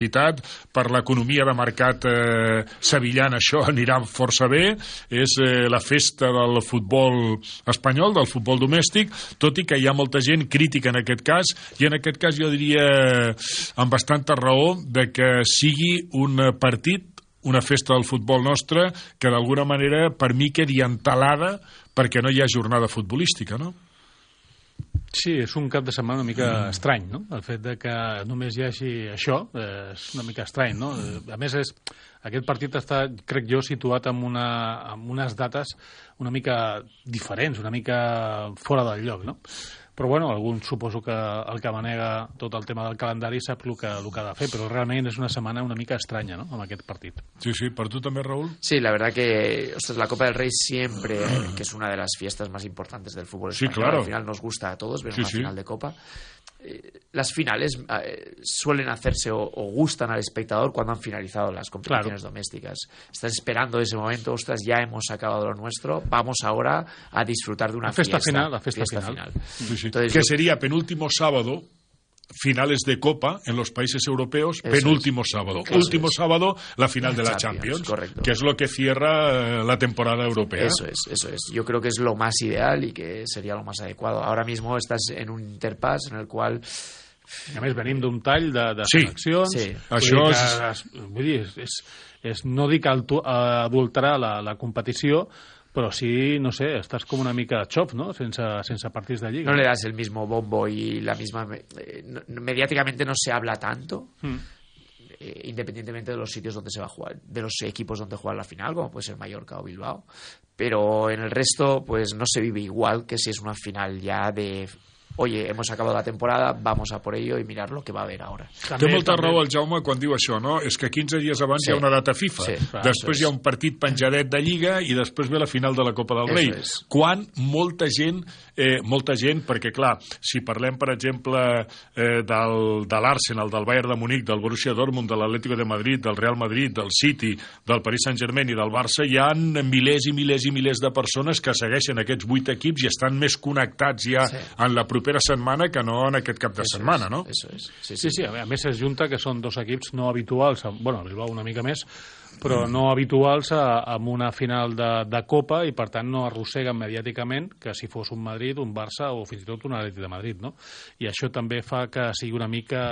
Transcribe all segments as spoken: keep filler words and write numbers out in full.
per l'economia de mercat eh, sevillana, això anirà força bé. És eh, la festa del futbol espanyol, del futbol domèstic, tot i que hi ha molta gent crítica en aquest cas, i en aquest cas jo diria amb bastanta raó de que sigui un partit, una festa del futbol nostre, que d'alguna manera per mi quedi entelada perquè no hi ha jornada futbolística, no? Sí, és un cap de setmana una mica mm. estrany, no? El fet de que només hi hagi això eh, és una mica estrany, no? A més, és, aquest partit està, crec jo, situat en, una, en unes dates una mica diferents, una mica fora del lloc, no? Però, bueno, algun suposo que el que manega tot el tema del calendari sap el que, el que ha de fer, però realment és una setmana una mica estranya, ¿no?, amb aquest partit. Sí, sí, ¿para tú también, Raúl? Sí, la verdad que ostras, la Copa del Rey siempre, que es una de las fiestas más importantes del fútbol español, sí, claro. Al final nos gusta a todos ver sí, una sí. final de Copa. Eh, las finales eh, suelen hacerse o, o gustan al espectador cuando han finalizado las competiciones claro. domésticas. Estás esperando ese momento, ostras, ya hemos acabado lo nuestro, vamos ahora a disfrutar de una la fiesta, fiesta final, la fiesta, fiesta final. final. Sí, sí. Entonces, que yo... sería penúltimo sábado, finales de Copa en los países europeos, eso penúltimo es. sábado. Eso Último es. sábado, la final de la Champions, Champions que es lo que cierra la temporada europea. Eso es, eso es. Yo creo que es lo más ideal y que sería lo más adecuado. Ahora mismo estás en un interpass en el cual... A més, venim d'un tall de, de sí, seleccions. Sí. Això és... Vull dir, és, és, és, no dic adulterar la, la competició, però sí, no sé, estàs com una mica xof, ¿no?, sense, sense partits de lliga. No le das el mismo bombo y la misma... Eh, no, mediáticamente no se habla tanto, mm. eh, independientemente de los sitios donde se va a jugar, de los equipos donde juega la final, como puede ser Mallorca o Bilbao, pero en el resto pues no se vive igual que si es una final ya de... Oye, hemos acabado la temporada, vamos a por ello i mirar lo que va a haver ara. Té molta raó el Jaume quan diu això, no? És que quinze dies abans sí. hi ha una data FIFA, sí, clar, després hi ha un partit penjadet de Lliga i després ve la final de la Copa del Rei. És. Quan molta gent, eh, molta gent, perquè clar, si parlem, per exemple, eh, del, de l'Arsenal, del Bayern de Munic, del Borussia Dortmund, de l'Atlético de Madrid, del Real Madrid, del City, del Paris Saint-Germain i del Barça, hi ha milers i milers i milers de persones que segueixen aquests vuit equips i estan més connectats ja sí. en la propera setmana que no en aquest cap de eso setmana, es, no? Eso es. Sí, sí, sí, sí, a més es junta que són dos equips no habituals, bueno, Bilbao una mica més, però no habituals a, a una final de, de Copa i per tant no arrosseguen mediàticament que si fos un Madrid, un Barça o fins i tot un Atlètic de Madrid, no? I això també fa que sigui una mica,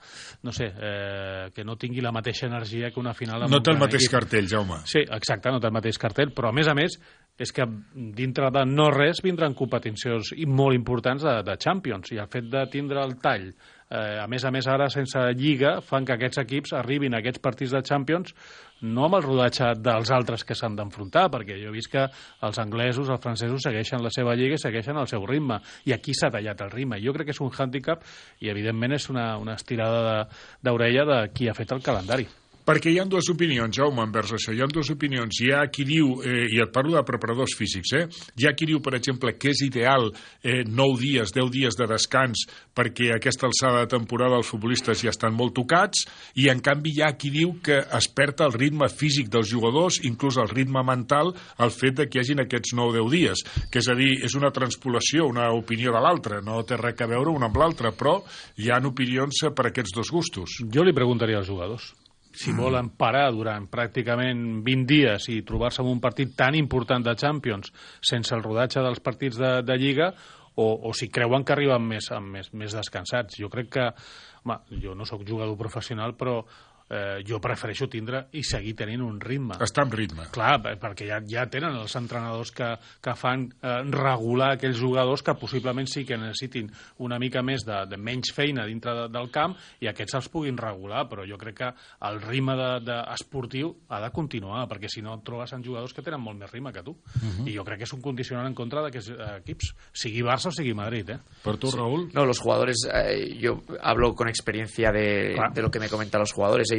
no sé, eh, que no tingui la mateixa energia que una final... No té el mateix equip. cartell, Jaume. Sí, exacte, no té el mateix cartell, però a més a més és que dintre de no res vindran competicions molt importants de, de Champions i el fet de tindre el tall eh, a més a més ara sense Lliga fan que aquests equips arribin a aquests partits de Champions no amb el rodatge dels altres que s'han d'enfrontar, perquè jo he vist que els anglesos, els francesos segueixen la seva lliga i segueixen el seu ritme, i aquí s'ha tallat el ritme. Jo crec que és un hàndicap i evidentment és una, una estirada d'orella de, de qui ha fet el calendari. Perquè hi ha dues opinions, Jaume, envers això. Hi ha dues opinions. Hi ha qui diu, eh, i et parlo de preparadors físics, eh? Hi ha qui diu, per exemple, que és ideal eh, nou dies, deu dies de descans perquè a aquesta alçada de temporada els futbolistes ja estan molt tocats, i en canvi hi ha qui diu que es perd el ritme físic dels jugadors, inclús el ritme mental, el fet de que hi hagin aquests nou o deu dies. Que és a dir, és una transpolació, una opinió de l'altra, no té res a veure una amb l'altra, però hi ha opinions per aquests dos gustos. Jo li preguntaria als jugadors si volen parar durant pràcticament vint dies i trobar-se en un partit tan important de Champions sense el rodatge dels partits de, de Lliga o, o si creuen que arriben més, més, més descansats. Jo crec que, home, jo no sóc jugador professional, però eh, jo prefereixo tindre i seguir tenint un ritme. Està en ritme. Clar, perquè ja, ja tenen els entrenadors que, que fan eh, regular aquells jugadors que possiblement sí que necessitin una mica més de, de menys feina dintre de, del camp i aquests els puguin regular, però jo crec que el ritme de, de esportiu ha de continuar, perquè si no et trobes en jugadors que tenen molt més ritme que tu. Uh-huh. I jo crec que és un condicionant en contra d'aquests equips, sigui Barça o sigui Madrid. Eh? ¿Per tu, Raúl? Sí. No, los jugadores, eh, yo hablo con experiencia de, de lo que me comentan los jugadores. Ellos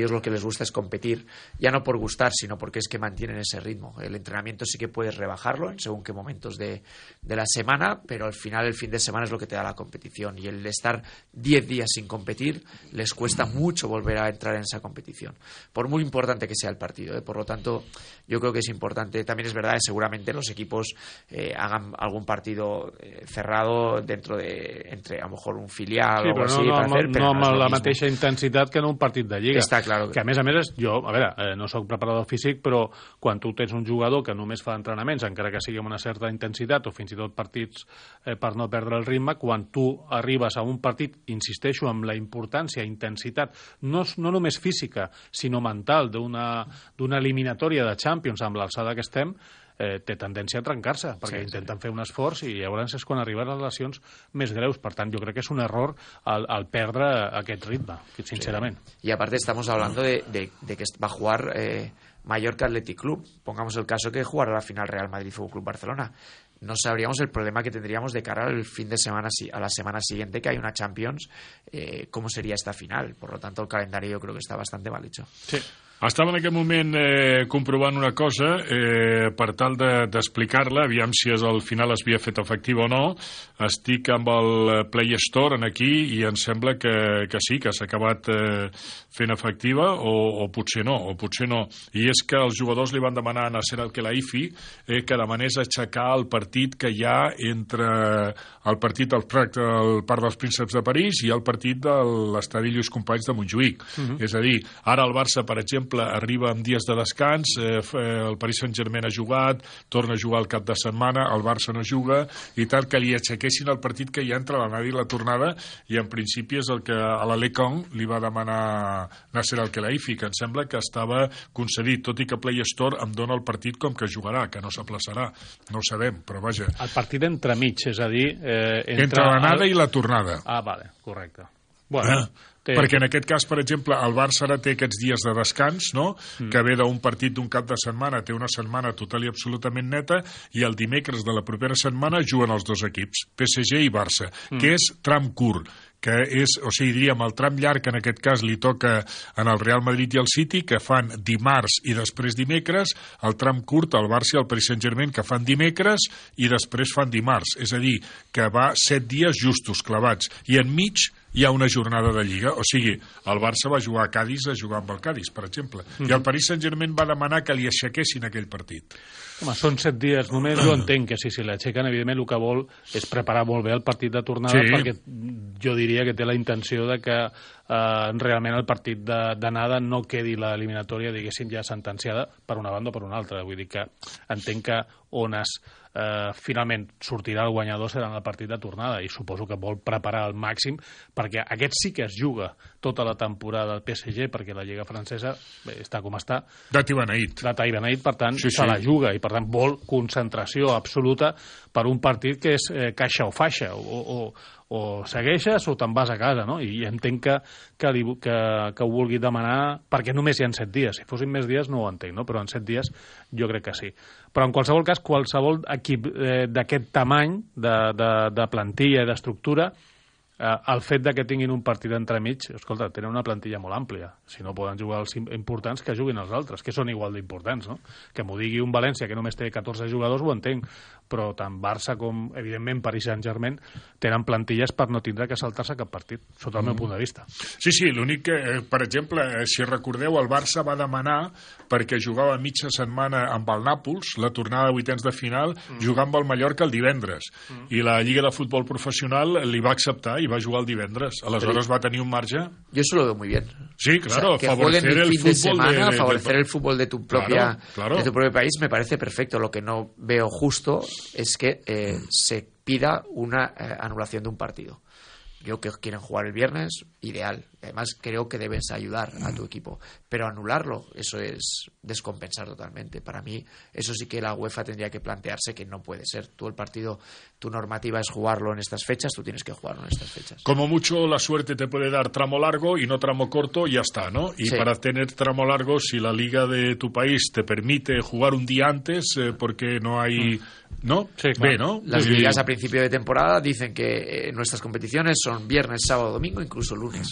ellos lo que les gusta es competir, ya no por gustar, sino porque es que mantienen ese ritmo. El entrenamiento sí que puedes rebajarlo en según qué momentos de, de la semana, pero al final el fin de semana es lo que te da la competición, y el estar diez días sin competir les cuesta mucho volver a entrar en esa competición, por muy importante que sea el partido, ¿eh? Por lo tanto, yo creo que es importante. También es verdad que seguramente los equipos eh, hagan algún partido eh, cerrado dentro de, entre a lo mejor un filial sí, o algo no, així no, per fer, però no, no, no amb la mismo. mateixa intensitat que en un partit de Lliga. Està clar. Que a més a més, jo, a veure, eh, no sóc preparador físic, però quan tu tens un jugador que només fa entrenaments, encara que sigui amb una certa intensitat, o fins i tot partits eh, per no perdre el ritme, quan tu arribes a un partit, insisteixo, amb la importància, intensitat, no, no només física, sinó mental, d'una d'una eliminatòria de Champions amb l'alçada que estem, eh, té tendència a trencar-se, perquè sí, intenten sí. fer un esforç i llavors és quan arriben les lesions més greus. Per tant, jo crec que és un error al, al perdre aquest ritme, sincerament. Sí. Y aparte estamos hablando de, de, de que va a jugar eh, Mallorca Athletic Club. Pongamos el caso que jugara la final Real Madrid Fútbol Club Barcelona. No sabríamos el problema que tendríamos de cara al fin de semana, a la semana siguiente, que hay una Champions, eh, cómo sería esta final. Por lo tanto, el calendario yo creo que está bastante mal hecho. Sí. Estava en aquest moment eh, comprovant una cosa eh, per tal d'explicar-la, de, aviam si és, al final es havia fet efectiva o no. Estic amb el Play Store en aquí i em sembla que, que sí, que s'ha acabat eh, fent efectiva, o, o potser no, o potser no. I és que els jugadors li van demanar a Nasser Al-Khelaifi eh, que demanés aixecar el partit que hi ha entre el partit del Parc dels Prínceps de París i el partit de l'estadi Lluís Companys de Montjuïc. Uh-huh. És a dir, ara el Barça, per exemple, arriba amb dies de descans, eh, el Paris Saint-Germain ha jugat, torna a jugar el cap de setmana, el Barça no juga, i tal, que li aixequessin el partit que hi ha entre l'anada i la tornada, i en principi és el que a l'Alecon li va demanar Nasser Al-Khelaifi, que em sembla que estava concedit, tot i que Play Store em dona el partit com que jugarà, que no s'aplaçarà, no ho sabem, però vaja. El partit entremig, és a dir... Eh, entre entre l'anada el... i la tornada. Ah, vale, correcte. Bueno... Eh? Té... Perquè en aquest cas, per exemple, el Barça ara té aquests dies de descans, no? Mm. Que ve d'un partit d'un cap de setmana, té una setmana total i absolutament neta, i el dimecres de la propera setmana juguen els dos equips, P S G i Barça, mm. que és tram curt, que és, o sigui, diríem, el tram llarg en aquest cas li toca en el Real Madrid i el City, que fan dimarts i després dimecres, el tram curt, el Barça i el Paris Saint-Germain, que fan dimecres i després fan dimarts, és a dir, que va set dies justos, clavats, i enmig hi ha una jornada de Lliga, o sigui, el Barça va jugar a Cádiz a jugar amb el Cádiz, per exemple, mm-hmm. i el Paris Saint-Germain va demanar que li aixequessin aquell partit. Home, són set dies només, jo entenc que si se l'aixequen, evidentment el que vol és preparar molt bé el partit de tornada, sí. perquè jo diria que té la intenció de que eh, realment el partit d'anada no quedi l'eliminatòria, diguéssim, ja sentenciada per una banda o per una altra. Vull dir que entenc que on es eh, finalment sortirà el guanyador serà en el partit de tornada, i suposo que vol preparar al màxim, perquè aquest sí que es juga tota la temporada del P S G, perquè la Lliga francesa bé, està com està. Data i beneït. Data i beneït, per tant, sí, se sí. la juga, i per tant vol concentració absoluta per un partit que és eh, caixa o faixa, o, o, o segueixes o te'n vas a casa, no? I entenc que, que, li, que, que ho vulgui demanar, perquè només hi ha set dies. Si fossin més dies no ho entenc, no? Però en set dies jo crec que sí. Però en qualsevol cas, qualsevol equip eh, d'aquest tamany de, de, de plantilla i d'estructura, eh, el fet de que tinguin un partit entremig, escolta, tenen una plantilla molt àmplia. Si no poden jugar els importants, que juguin els altres, que són igual d'importants, no? Que m'ho digui un València que només té catorze jugadors, ho entenc, però tant Barça com, evidentment, Paris Saint-Germain tenen plantilles per no tindre que saltar-se cap partit, sota el mm. meu punt de vista. Sí, sí, l'únic que, per exemple, si recordeu, el Barça va demanar, perquè jugava mitja setmana amb el Nàpols, la tornada de vuitens de final, mm. jugant amb el Mallorca el divendres, mm. i la Lliga de Futbol Professional li va acceptar i va jugar el divendres. Aleshores va tenir un marge... Yo eso lo veo muy bien. Sí, claro, o sea, que favorecer el, el fin fútbol de semana, de, de, favorecer de... el fútbol de tu propia claro, claro. de tu propio país me parece perfecto. Lo que no veo justo es que eh, se pida una eh, anulación de un partido. Yo que quieren jugar el viernes, ideal. Además, creo que debes ayudar a tu equipo. Pero anularlo, eso es descompensar totalmente. Para mí, eso sí que la UEFA tendría que plantearse que no puede ser. Tú el partido, tu normativa es jugarlo en estas fechas, tú tienes que jugarlo en estas fechas. Como mucho, la suerte te puede dar tramo largo y no tramo corto, y ya está, ¿no? Y sí. Para tener tramo largo, si la liga de tu país te permite jugar un día antes, eh, porque no hay... ¿No? Sí, claro. Ve, ¿no? Las sí. ligas a principio de temporada dicen que eh, nuestras competiciones son viernes, sábado, domingo, incluso lunes. Pues a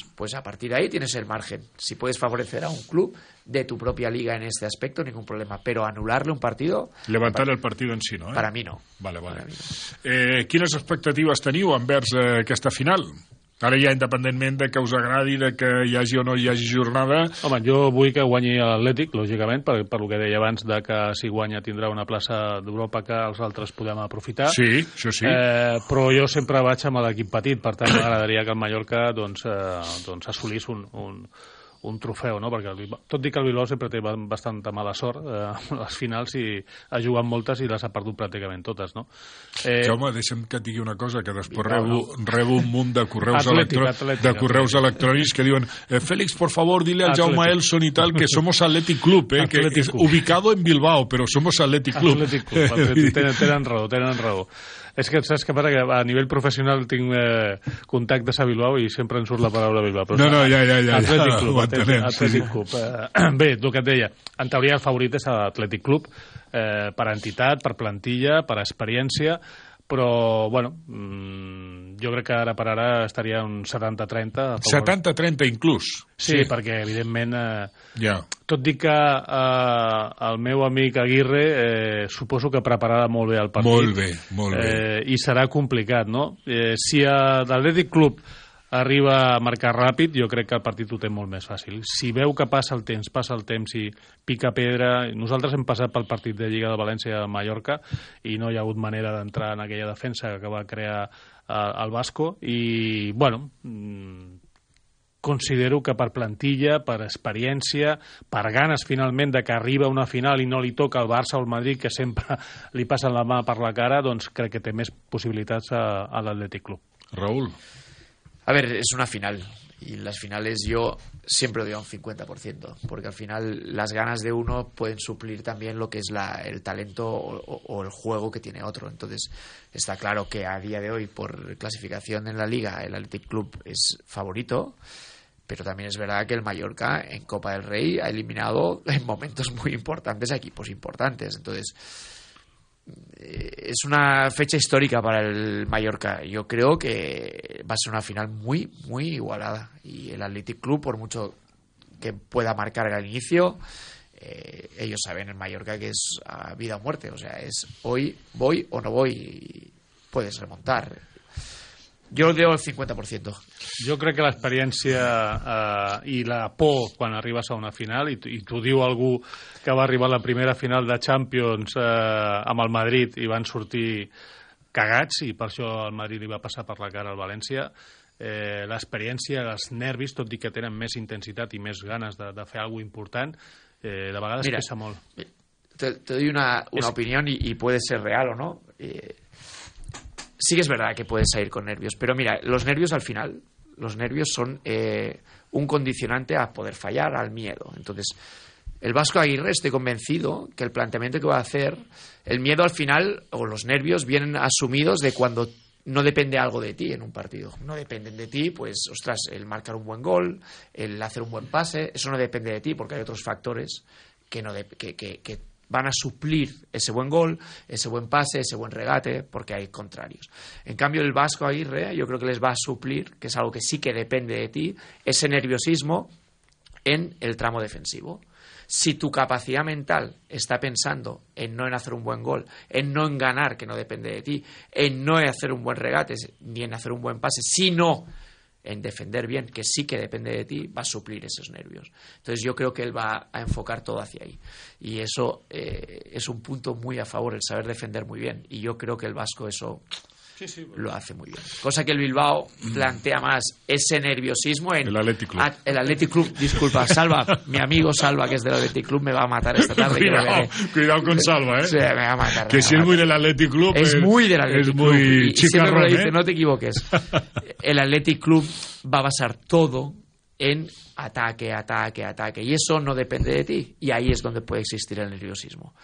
a partir de ahí tienes el margen. Si puedes favorecer a un club de tu propia liga en este aspecto, ningún problema. Pero anularle un partido... Levantar el partido en si, no? Eh? Para mi no. Vale, vale. Mi no. Eh, quines expectatives teniu envers eh, aquesta final? Ara ja, independentment de que us agradi, de que hi hagi o no hi hagi jornada... Home, jo vull que guanyi l'Atlètic, lògicament, per, per lo que deia abans, de que si guanya tindrà una plaça d'Europa que els altres podem aprofitar. Sí, això sí. Eh, però jo sempre vaig amb l'equip petit, per tant m'agradaria que el Mallorca doncs, eh, doncs assolís un... un un trofeu, no? Perquè el Bilbao, tot i que el Bilbao sempre té bastanta mala sort eh, a les finals i ha jugat moltes i les ha perdut pràcticament totes, no? Eh... Jaume, deixa'm que et digui una cosa, que després Bilbao, rebo, no? rebo un munt de correus, Atlètic, electrò... Atlètic, de correus electrònics que diuen eh, Félix, por favor, dile al Jaume Elson y tal que somos Athletic Club, eh, que es ubicado en Bilbao, pero somos Athletic Club. Athletic Club, Athletic, tenen, tenen raó, tenen raó. És que saps que, que a nivell professional tinc eh, contactes a Bilbao i sempre em surt la paraula Bilbao. Però no, no, ja, ja, ja. Atlètic Club. Ja, entenem, Atlètic Club. Sí. Eh, bé, el que et deia, en teoria el favorit és l'Atlètic Club, eh, per entitat, per plantilla, per experiència, però, bueno, mmm, jo crec que ara per ara estaria un setanta trenta. setanta trenta inclús? Sí, sí, perquè, evidentment, eh, yeah. tot dic que eh, el meu amic Aguirre eh, suposo que prepararà molt bé el partit. Molt bé, molt bé. Eh, I serà complicat, no? Eh, si l'Atlètic Club arriba a marcar ràpid, jo crec que el partit ho té molt més fàcil. Si veu que passa el temps, passa el temps i pica pedra... Nosaltres hem passat pel partit de Lliga de València a Mallorca i no hi ha hagut manera d'entrar en aquella defensa que va crear eh, el Vasco i, bueno, considero que per plantilla, per experiència, per ganes finalment de que arriba una final i no li toca al Barça o al Madrid, que sempre li passen la mà per la cara, doncs crec que té més possibilitats a, a l'Atlètic Club. Raúl. A ver, es una final y las finales yo siempre doy a un cincuenta por ciento, porque al final las ganas de uno pueden suplir también lo que es la, el talento o, o el juego que tiene otro. Entonces está claro que a día de hoy, por clasificación en la Liga, el Athletic Club es favorito, pero también es verdad que el Mallorca en Copa del Rey ha eliminado en momentos muy importantes a equipos importantes. Entonces es una fecha histórica para el Mallorca. Yo creo que va a ser una final muy, muy igualada. Y el Athletic Club, por mucho que pueda marcar al inicio, eh, ellos saben en Mallorca que es a vida o muerte. O sea, es hoy voy o no voy. Y puedes remontar. Jo doy el cinquanta per cent. Jo crec que l'experiència eh, i la por quan arribes a una final, i, i t'ho diu algú que va arribar a la primera final de Champions eh, amb el Madrid i van sortir cagats, i per això el Madrid li va passar per la cara al València, eh, l'experiència, els nervis, tot i que tenen més intensitat i més ganes de, de fer alguna cosa important, eh, de vegades Mira, pesa molt. Te, te doy una, una es... opinión y, y puede ser real o no. Eh, Sí que es verdad que puedes salir con nervios, pero mira, los nervios al final, los nervios son eh, un condicionante a poder fallar, al miedo. Entonces, el Vasco Aguirre, estoy convencido que el planteamiento que va a hacer, el miedo al final, o los nervios, vienen asumidos de cuando no depende algo de ti en un partido. No dependen de ti, pues, ostras, el marcar un buen gol, el hacer un buen pase, eso no depende de ti porque hay otros factores que no de, que, que, que van a suplir ese buen gol, ese buen pase, ese buen regate, porque hay contrarios. En cambio, el Vasco Aguirre, yo creo que les va a suplir, que es algo que sí que depende de ti, ese nerviosismo en el tramo defensivo. Si tu capacidad mental está pensando en no en hacer un buen gol, en no en ganar, que no depende de ti, en no en hacer un buen regate, ni en hacer un buen pase, sino en defender bien, que sí que depende de ti, va a suplir esos nervios. Entonces yo creo que él va a enfocar todo hacia ahí. Y eso eh, es un punto muy a favor, el saber defender muy bien. Y yo creo que el Vasco eso sí, sí, bueno. lo hace muy bien. Cosa que el Bilbao plantea más ese nerviosismo en... El Athletic Club. A, el Athletic Club, disculpa, Salva, mi amigo Salva, que es del Athletic Club, me va a matar esta tarde. Cuidado, cuidado con Salva, ¿eh? Sí, me va a matar. Que si es muy del Athletic Club... Es, es muy del Athletic es Club. Muy y, y siempre me lo dice, ¿eh? no te equivoques. El Athletic Club va a basar todo en ataque, ataque, ataque. Y eso no depende de ti. Y ahí es donde puede existir el nerviosismo.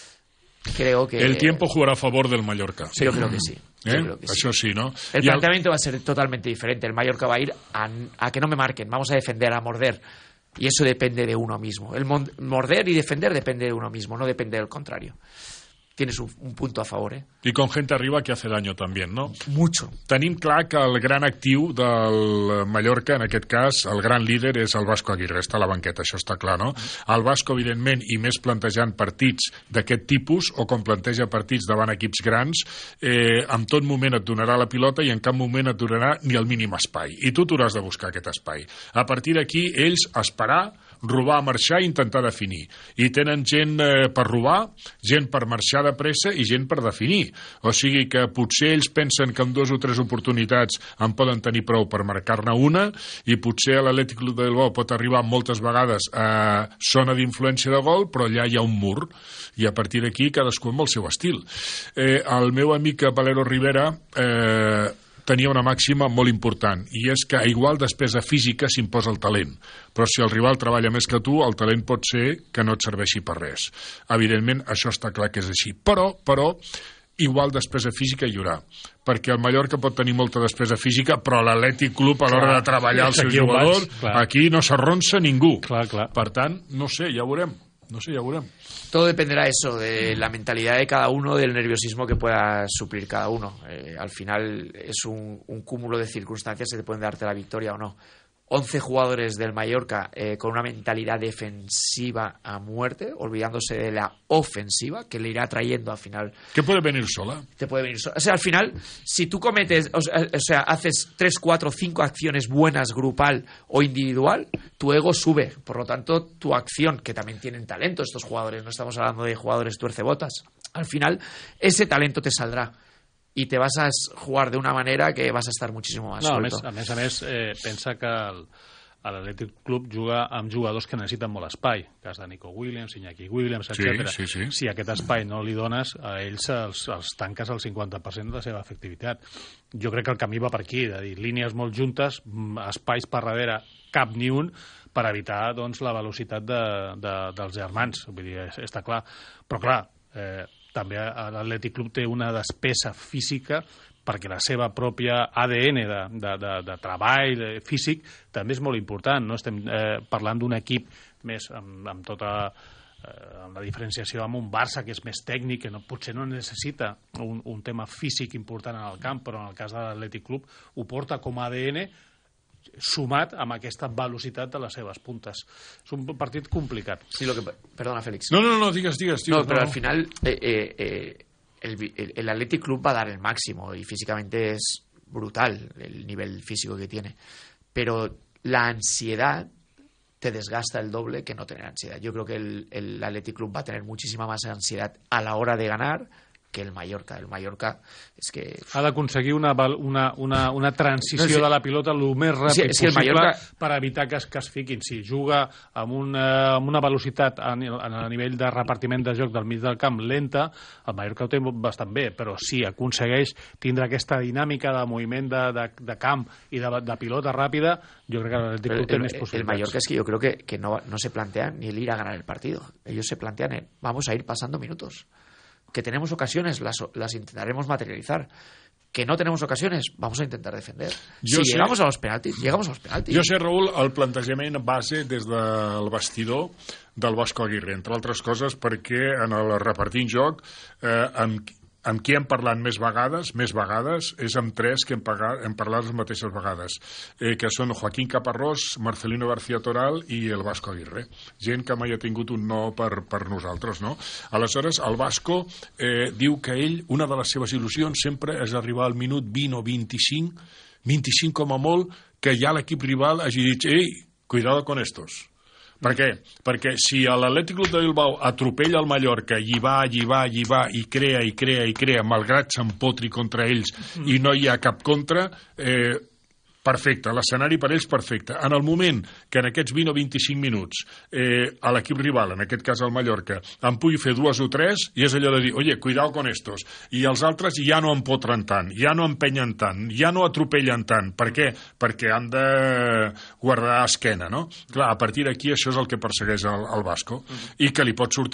Creo que... El tiempo jugará a favor del Mallorca. Sí, yo creo que sí. ¿Eh? Yo creo que Eso sí, ¿no? El y planteamiento al... va a ser totalmente diferente. El Mallorca va a ir a, a que no me marquen. Vamos a defender, a morder. Y eso depende de uno mismo. El morder y defender depende de uno mismo, no depende del contrario. tienes un, un punto a favor, ¿eh? Y con gente arriba que hace daño también, no? Mucho. Tenim clar que el gran actiu del Mallorca, en aquest cas, el gran líder és el Vasco Aguirre, està a la banqueta, això està clar, no? El Vasco, evidentment, i més plantejant partits d'aquest tipus, o com planteja partits davant equips grans, eh, en tot moment et donarà la pilota i en cap moment et donarà ni el mínim espai. I tu t'hauràs de buscar aquest espai. A partir d'aquí, ells esperar, robar, marxar i intentar definir. I tenen gent eh, per robar, gent per marxar de pressa i gent per definir. O sigui que potser ells pensen que amb dues o tres oportunitats en poden tenir prou per marcar-ne una i potser l'Atlètic Club de Bilbao pot arribar moltes vegades a zona d'influència de gol, però allà hi ha un mur i a partir d'aquí cadascú amb el seu estil. Eh, el meu amic Valero Rivera eh, tenia una màxima molt important, i és que a igual despesa física s'imposa el talent, però si el rival treballa més que tu, el talent pot ser que no et serveixi per res. Evidentment, això està clar que és així, però, però igual despesa física hi haurà, perquè el Mallorca pot tenir molta despesa física, però l'Atlètic Club a l'hora de treballar el seu jugador, aquí no s'arronsa ningú. Clar, clar. Per tant, no sé, ja veurem. No sé, ya veremos. Todo dependerá eso, de la mentalidad de cada uno, del nerviosismo que pueda suplir cada uno. Eh, al final es un, un cúmulo de circunstancias que te pueden darte la victoria o no. once jugadores del Mallorca eh, con una mentalidad defensiva a muerte, olvidándose de la ofensiva que le irá trayendo al final. ¿Qué puede venir sola? Te puede venir sola. O sea, al final, si tú cometes, o sea, o sea, haces tres, cuatro, cinco acciones buenas grupal o individual, tu ego sube. Por lo tanto, tu acción, que también tienen talento estos jugadores, no estamos hablando de jugadores tuercebotas, al final ese talento te saldrá. I te vas a jugar de una manera que vas a estar muchísimo más no, suelto. A més, a més, eh, pensa que el, l'Atlètic Club juga amb jugadors que necessiten molt espai, cas de Nico Williams, Iñaki Williams, etcètera. Sí, sí, sí. Si aquest espai no li dones, a ells els, els tanques el cinquanta per cent de la seva efectivitat. Jo crec que el camí va per aquí, de dir, línies molt juntes, espais per darrere, cap ni un, per evitar doncs, la velocitat de, de, dels germans. Vull dir, està clar. Però clar, eh, també l'Atlètic Club té una despesa física perquè la seva pròpia A D N de, de, de, de treball de físic també és molt important. No estem eh, parlant d'un equip més amb, amb tota eh, amb la diferenciació amb un Barça que és més tècnic, que no, potser no necessita un, un tema físic important en el camp, però en el cas de l'Atlètic Club ho porta com a A D N sumat amb aquesta velocitat de les seves puntes. És un partit complicat. Sí, lo que... Perdona, Félix. No, no, no, digues, digues. digues no, pero no. Al final eh, eh, eh, el, el, el Athletic Club va a dar el máximo y físicamente es brutal el nivel físico que tiene. Pero la ansiedad te desgasta el doble que no tener ansiedad. Yo creo que el, el Athletic Club va a tener muchísima más ansiedad a la hora de ganar que el Mallorca. El Mallorca és que... Ha d'aconseguir una, una, una, una transició no, sí. de la pilota el més ràpid sí, sí, possible Mallorca... per evitar que es, que es fiquin. Si juga amb una, amb una velocitat a, a nivell de repartiment de joc del mig del camp lenta, el Mallorca ho té bastant bé, però si aconsegueix tindre aquesta dinàmica de moviment de, de, de camp i de, de pilota ràpida, jo crec que l'Atlètic Club té més possibilitats. El Mallorca es que yo creo que, que no, no se plantean ni el ir a ganar el partido. Ellos se plantean el, vamos a ir pasando minutos. Que tenemos ocasiones, las, las intentaremos materializar. Que no tenemos ocasiones, vamos a intentar defender. Jo si sé, llegamos a los penaltis, llegamos a los penaltis. Jo sé, Raúl, el plantejament base des del vestidor del Vasco Aguirre, entre altres coses perquè en el repartint joc eh, amb, amb qui hem parlat més vegades, més vegades, és amb tres que hem, pagat, hem parlat les mateixes vegades, eh, que són Joaquín Caparrós, Marcelino García Toral i el Vasco Aguirre. Gent que mai ha tingut un no per, per nosaltres, no? Aleshores, el Vasco eh, diu que ell, una de les seves il·lusions sempre és arribar al minut vint o vint-i-cinc, vint-i-cinc com a molt, que ja l'equip rival hagi dit, ei, cuidado con estos. Per què? Perquè si l'Atlètic Club de Bilbao atropella el Mallorca i va, i va, i va, i crea, i crea, i crea, malgrat s'empotri contra ells i no hi ha cap contra, eh, perfecte, l'escenari per ells perfecte. En el moment que en aquests vint o vint-i-cinc minuts eh, a l'equip rival, en aquest cas el Mallorca, en pugui fer dues o tres, i és allò de dir, oye, cuidao con estos. I els altres ja no empotren tant, ja no empenyen tant, ja no atropellen tant. Per què? Perquè han de guardar esquena, no? Clar, a partir d'aquí això és el que persegueix el, el Vasco. I que li pot sortir.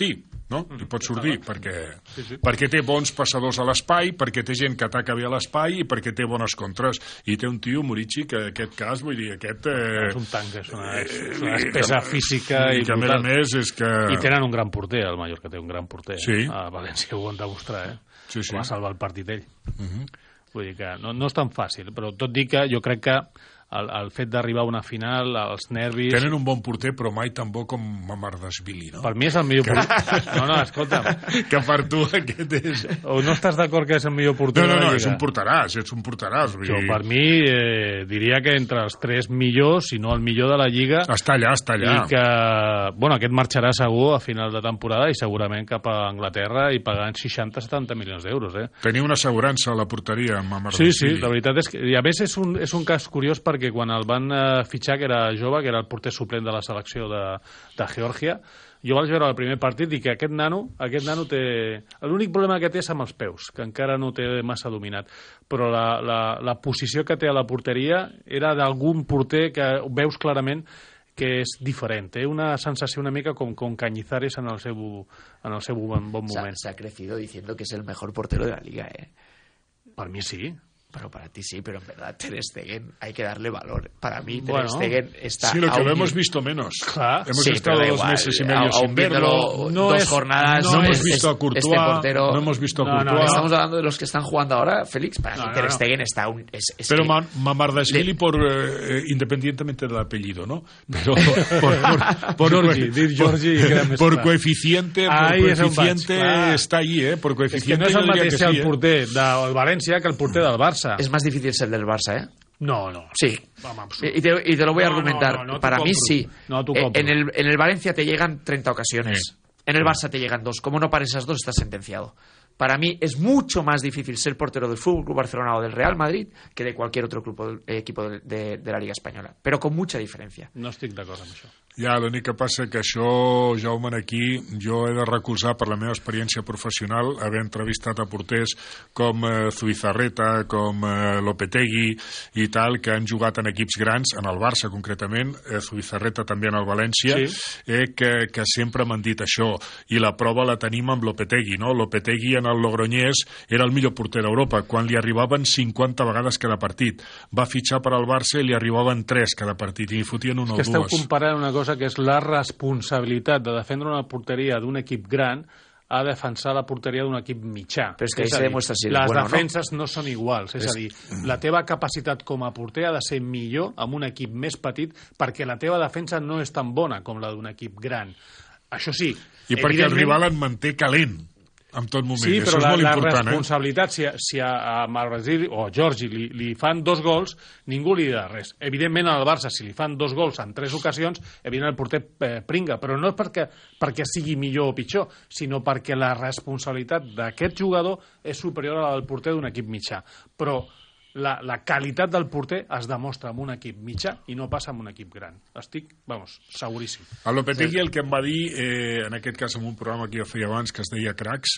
no? Li pot sortir, perquè, sí, sí. perquè té bons passadors a l'espai, perquè té gent que ataca bé a l'espai i perquè té bones contres. I té un tio, Murici, que en aquest cas, vull dir, aquest... Eh, és un tanc, és una, és una despesa física i, i que, brutal. A més a més, és que... I tenen un gran porter, el Mallorca té un gran porter. Sí. A València ho han de demostrar, eh? Sí, sí. Va salvar el partit ell. Uh -huh. Vull dir que no, no és tan fàcil, però tot dir que jo crec que el, el fet d'arribar a una final, els nervis... Tenen un bon porter, però mai tan bo com Mamardashvili, no? Per mi és el millor que... porter. No, no, escolta'm. Que per tu aquest és... O no estàs d'acord que és el millor porter no, no, de la Lliga? No, és un porteràs, és un porteràs. Vull jo, dir... per mi, eh, diria que entre els tres millors, si no el millor de la Lliga... Està allà, està allà. I que, bueno, aquest marxarà segur a final de temporada i segurament cap a Anglaterra i pagant seixanta setanta milions d'euros, eh? Tenia una assegurança a la porteria amb Mamardashvili. Sí, sí, la veritat és que... I a més és un, és un cas curiós perquè quan el van fitxar, que era jove, que era el porter suplent de la selecció de, de Geòrgia, jo vaig veure el primer partit i que aquest nano, aquest nano té... L'únic problema que té és amb els peus, que encara no té massa dominat. Però la, la, la posició que té a la porteria era d'algun porter que veus clarament que és diferent. Té una sensació una mica com, com Cañizares en el seu, en el seu bon, bon moment. Se ha crecido diciendo que es el mejor portero de la Liga, ¿eh? Per mi sí. Pero para ti sí, pero en verdad Ter Stegen hay que darle valor. Para mí Ter bueno, Stegen está... Sí, lo que lo hemos visto menos. Claro. Hemos sí, estado dos igual, meses y medio sin verlo. No dos es, jornadas. No, no es, hemos visto a Courtois. Este portero, no hemos visto a no, Courtois. No, estamos hablando de los que están jugando ahora, Félix. Para no, mí no, Ter no. Stegen está... Un, es, es pero que, Mamardashvili le... por eh, independientemente del apellido, ¿no? Pero por, por, por, Georgi, dir Georgi por, por coeficiente, por Ahí coeficiente vaig, está allí, ¿eh? Por coeficiente. Es que no és el mateix sí, el eh? porter del València que el porter del Barça. Es más difícil ser del Barça, ¿eh? No, no. Sí. Vamos, y, te, y te lo voy a no, argumentar. No, no, no Para mí compro. sí. No, tú eh, compro. en, el, en el Valencia te llegan treinta ocasiones. Sí. En el Barça te llegan dos. Como no para esas dos, estás sentenciado. Para mí es mucho más difícil ser portero del F C Barcelona o del Real Madrid que de cualquier otro grupo, eh, equipo de, de, de la Liga Espanyola. Però con mucha diferència. No estic d'acord amb això. Ja, l'únic que passa que això, Jaume, aquí jo he de recolzar per la meva experiència professional, haver entrevistat a porters com eh, Zubizarreta, com eh, Lopetegui i tal, que han jugat en equips grans, en el Barça concretament, eh, Zubizarreta també en el València, sí. eh, que, que sempre m'han dit això, i la prova la tenim amb Lopetegui, no? Lopetegui en el Logroñés era el millor porter d'Europa, quan li arribaven cinquanta vegades cada partit. Va fitxar per al Barça i li arribaven tres cada partit, i li fotien una o dues. És que esteu comparant una cosa que és la responsabilitat de defendre una porteria d'un equip gran a defensar la porteria d'un equip mitjà. Però és que és se dir, demuestra si les bueno, defenses no? no són iguals. És, és a dir, la teva capacitat com a porter ha de ser millor amb un equip més petit perquè la teva defensa no és tan bona com la d'un equip gran. Això sí. I perquè el rival et manté calent en tot moment. Sí, això però és la, molt la important, responsabilitat, eh? si, a, si a, a Marbrasil o a Georgi li, li fan dos gols, ningú li dirà res. Evidentment, al Barça, si li fan dos gols en tres ocasions, evidentment el porter eh, pringa, però no és perquè, perquè sigui millor o pitjor, sinó perquè la responsabilitat d'aquest jugador és superior a la del porter d'un equip mitjà. Però la, la qualitat del porter es demostra amb un equip mitjà i no passa amb un equip gran. Estic, vamos, seguríssim. A Lopetegui el que em va dir, eh, en aquest cas en un programa que jo feia abans, que es deia Cracks,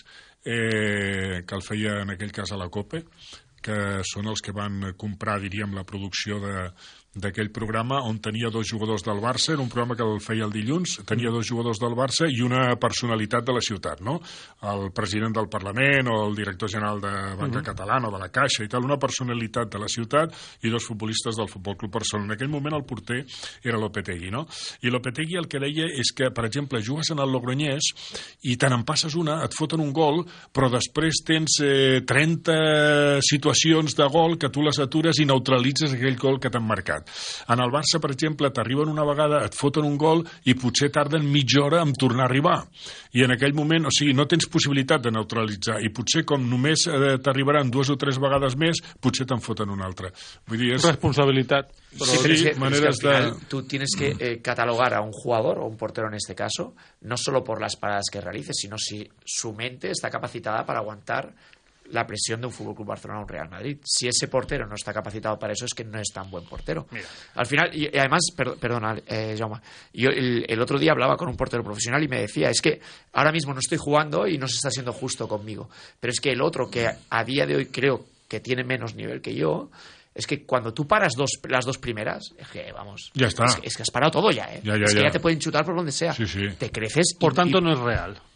eh, que el feia en aquell cas a la COPE, que són els que van comprar, diríem, la producció de d'aquell programa, on tenia dos jugadors del Barça, era un programa que el feia el dilluns, tenia dos jugadors del Barça i una personalitat de la ciutat, no? El president del Parlament o el director general de Banca uh-huh. Catalana o de la Caixa i tal, una personalitat de la ciutat i dos futbolistes del Futbol Club Barcelona. En aquell moment el porter era Lopetegui, no? I Lopetegui el que deia és que, per exemple, jugues en el Logroñés i te n'empasses una, et foten un gol, però després tens eh, trenta situacions de gol que tu les atures i neutralitzes aquell gol que t'han marcat. En el Barça, per exemple, t'arriben una vegada, et foten un gol i potser tarden mitja hora en tornar a arribar. I en aquell moment, o sigui, no tens possibilitat de neutralitzar i potser com només eh, t'arribaran dues o tres vegades més, potser te'n foten una altra. Vull dir, és... Responsabilitat. Pero sí, pero sí, es que, pero es que al final de... tú tienes que eh, catalogar a un jugador o un portero en este caso, no solo por las paradas que realice, sino si su mente está capacitada para aguantar la presión de un F C Barcelona o un Real Madrid. Si ese portero no está capacitado para eso, es que no es tan buen portero. Mira. Al final, y, y además, per, perdona, eh, Jaume, yo el, el otro día hablaba con un portero profesional y me decía, es que ahora mismo no estoy jugando y no se está siendo justo conmigo, pero es que el otro que a día de hoy creo que tiene menos nivel que yo, es que cuando tú paras dos, las dos primeras, es que, vamos, ya está. Es, es que has parado todo ya, ¿eh? Ya, ya, es que ya. ya te pueden chutar por donde sea. Sí, sí. Te creces. Por y, tanto, y... no es real.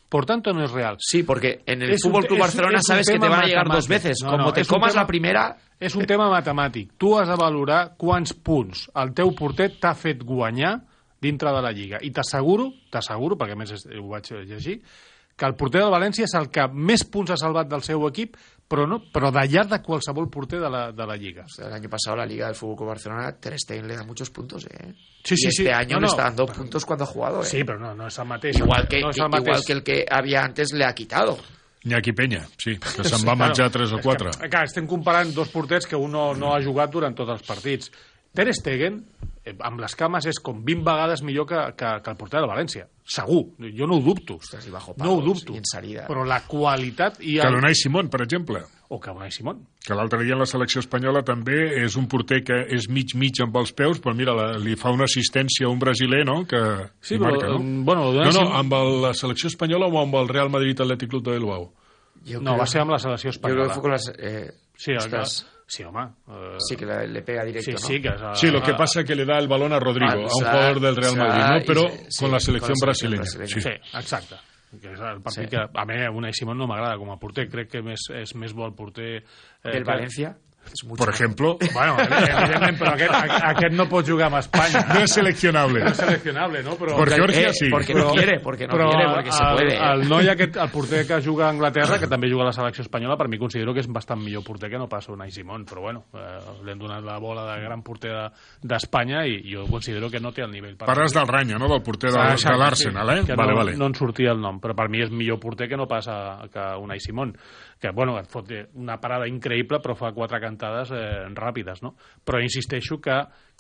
por tanto no es real. Sí, porque en el Fútbol Club Barcelona sabes que te van a llegar dos veces. No, Como no, te comas tema, la primera... És un tema matemàtic. Tu has de valorar quants punts el teu porter t'ha fet guanyar dintre de la Lliga. I t'asseguro, t'asseguro, perquè a més ho vaig llegir, que el porter del València és el que més punts ha salvat del seu equip, però no, però de llarg de qualsevol porter de la, de la Lliga. O sea, el año pasado la Liga del Fútbol Club Barcelona, Ter Stegen le da muchos puntos, ¿eh? Sí, sí, y este sí. año no, le no, está dando però, puntos cuando ha jugado, ¿eh? Sí, però no, no és el mateix. Igual que, no que, el igual que el que había antes le ha quitado. Iñaki Peña, sí, que se'n va menjar tres o quatre. Que, clar, estem comparant dos porters que un no, no ha jugat durant tots els partits. Ter Stegen, amb les cames, és com vint vegades millor que, que, que el porter de València. Segur, jo no ho dubto. Ostres, i bajo no ho dubto. Però la qualitat... I el... Que l'Unai Simón, per exemple. O que l'Unai Simón. Que l'altre dia en la selecció espanyola també és un porter que és mig-mig amb els peus, però mira, la, li fa una assistència a un brasiler, no?, que sí, però, marca, no? Bueno, no, no, amb el, la selecció espanyola o amb el Real Madrid Atlètic Club de Bilbao? Jo no, creo... va ser amb la selecció espanyola. Jo crec que les, eh, sí, estàs... Sí, home. Uh... Sí, que le, le pega directo, sí, ¿no? Sí, que es, uh, sí, lo que pasa es que le da el balón a Rodrigo, ah, a un jugador del Real Madrid, ¿no? Pero sí, con la selección con la brasileña. brasileña. Sí. sí, exacte. Que és el partit sí. que a mi Unai Simón no m'agrada com a porter, crec que més, és més bo el porter... Eh, del que... València? Por ejemplo. Bueno, evidentment, però aquest, aquest no pot jugar amb Espanya. No es seleccionable. No es seleccionable, ¿no? Pero, por Georgia, eh, sí. Porque no quiere, porque no però quiere, porque se el, puede. Eh? El noi aquest, el porter que juga a Anglaterra, que també juga a la selecció espanyola, per mi considero que és bastant millor porter que no passa Unai Simón, però bueno, eh, l'hem donat la bola de gran porter d'Espanya i jo considero que no té el nivell. Per Parles del Ranya, no? Del porter de, de l'Arsenal, eh? Que vale, no, vale. no en sortia el nom, però per mi és millor porter que no passa que Unai Simón, que bueno, et fot una parada increïble però fa quatre cantades eh, ràpides, no? Però insisteixo que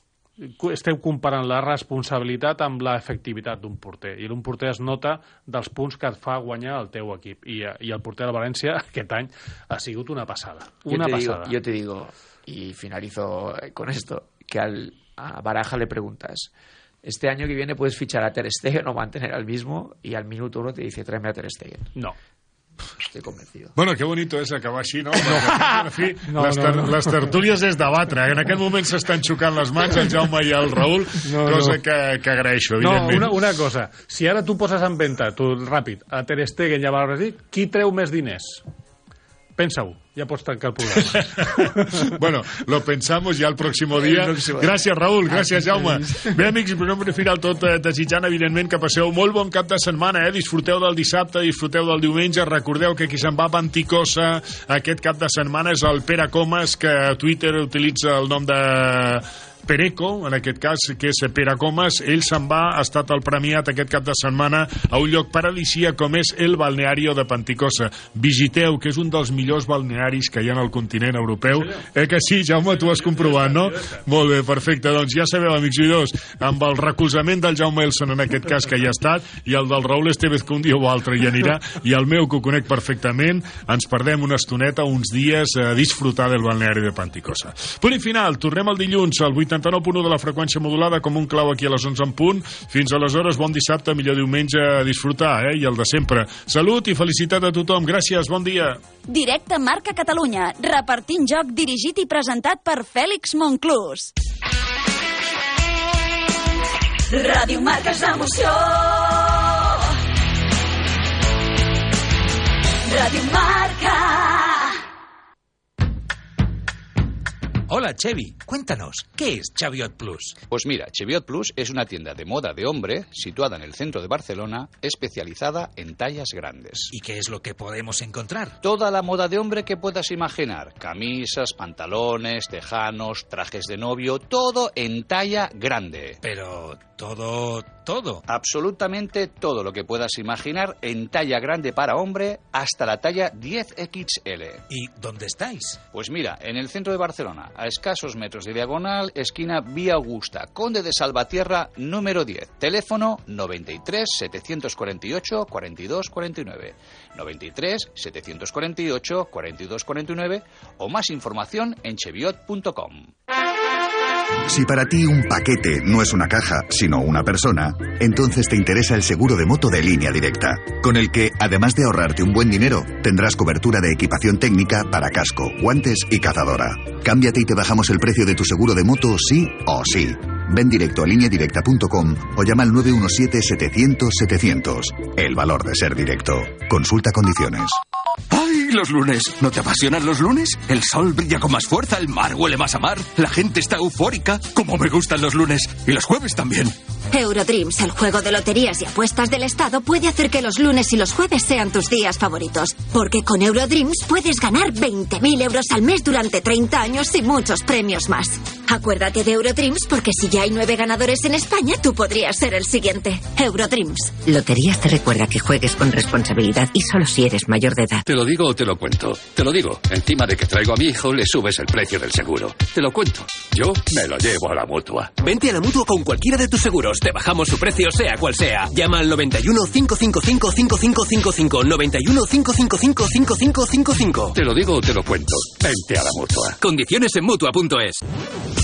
esteu comparant la responsabilitat amb l'efectivitat d'un porter, i un porter es nota dels punts que et fa guanyar el teu equip, i, i el porter de València aquest any ha sigut una passada, una yo te passada. Digo, yo te digo, y finalizo con esto, que al, a Baraja le preguntas, este año que viene puedes fichar a Ter Stegen o mantener al mismo, y al minuto uno te dice, tráeme a Ter Stegen. No. Estoy convencido. Bueno, qué bonito és acabar així, no? En fi, no, les, ter no, no. les tertúlies és debatre. En aquest moment s'estan xocant les mans el Jaume i el Raül, no, cosa no. Que, que agraeixo, evidentment. No, una, una cosa. Si ara tu poses en venda, tu, ràpid, a Ter Stegen i a Brasil, qui treu més diners? Pensa-ho, ja pots tancar el programa. Bueno, lo pensamos ya el próximo día. Gràcies, Raül, gràcies, Jaume. Bé, amics, però no final tot eh, desitjant, evidentment, que passeu molt bon cap de setmana, eh? Disfruteu del dissabte, disfruteu del diumenge. Recordeu que qui se'n va a Panticosa aquest cap de setmana és el Pere Comas, que a Twitter utilitza el nom de Pereco, en aquest cas, que és Pere Comas. Ell se'n va, ha estat el premiat aquest cap de setmana a un lloc paradisíac com és el balneario de Panticosa. Visiteu, que és un dels millors balnearis que hi ha en el continent europeu. Eh que sí, Jaume, tu has comprovat, no? Molt bé, perfecte. Doncs ja sabeu, amics oïdors, amb el recolzament del Jaume Elson, en aquest cas, que hi ha estat, i el del Raül Estevez, que un dia o altre hi anirà, i el meu, que ho conec perfectament, ens perdem una estoneta, uns dies, a disfrutar del balneari de Panticosa. Punt i final, tornem el dilluns al vuitanta-nou punt u de la freqüència modulada, com un clau aquí a les onze en punt. Fins aleshores, bon dissabte, millor diumenge a disfrutar, eh? I el de sempre. Salut i felicitat a tothom. Gràcies, bon dia. Directe Marca Catalunya, repartint joc dirigit i presentat per Fèlix Monclús. Ràdio Marca és l'emoció. Ràdio Marca. Hola, Chevy. Cuéntanos, ¿qué es Cheviot Plus? Pues mira, Cheviot Plus es una tienda de moda de hombre situada en el centro de Barcelona, especializada en tallas grandes. ¿Y qué es lo que podemos encontrar? Toda la moda de hombre que puedas imaginar. Camisas, pantalones, tejanos, trajes de novio, todo en talla grande. Pero todo, todo. Absolutamente todo lo que puedas imaginar en talla grande para hombre hasta la talla diez equis ele. ¿Y dónde estáis? Pues mira, en el centro de Barcelona, a escasos metros de diagonal, esquina Vía Augusta, Conde de Salvatierra, número diez. Teléfono noventa y tres, setecientos cuarenta y ocho, cuarenta y dos cuarenta y nueve. noventa y tres, setecientos cuarenta y ocho, cuarenta y dos cuarenta y nueve o más información en cheviot punto com. Si para ti un paquete no es una caja, sino una persona, entonces te interesa el seguro de moto de Línea Directa, con el que, además de ahorrarte un buen dinero, tendrás cobertura de equipación técnica para casco, guantes y cazadora. Cámbiate y te bajamos el precio de tu seguro de moto sí o sí. Ven directo a línea directa punto com o llama al nueve uno siete setecientos setecientos. El valor de ser directo. Consulta condiciones. ¡Ay, los lunes! ¿No te apasionan los lunes? El sol brilla con más fuerza, el mar huele más a mar, la gente está eufórica. ¡Cómo me gustan los lunes! Y los jueves también. Eurodreams, el juego de loterías y apuestas del Estado, puede hacer que los lunes y los jueves sean tus días favoritos. Porque con Eurodreams puedes ganar veinte mil euros al mes durante treinta años y muchos premios más. Acuérdate de Eurodreams porque si ya hay nueve ganadores en España, tú podrías ser el siguiente. Eurodreams. Loterías te recuerda que juegues con responsabilidad y solo si eres mayor de edad. ¿Te lo digo o te lo cuento? Te lo digo. Encima de que traigo a mi hijo, le subes el precio del seguro. Te lo cuento. Yo me lo llevo a la Mutua. Vente a la Mutua con cualquiera de tus seguros. Te bajamos su precio, sea cual sea. Llama al noventa y uno, cinco cinco cinco, cinco cinco cinco cinco. noventa y uno, cinco cinco cinco, cinco cinco cinco cinco. Te lo digo o te lo cuento. Vente a la Mutua. Condiciones en Mutua punto es.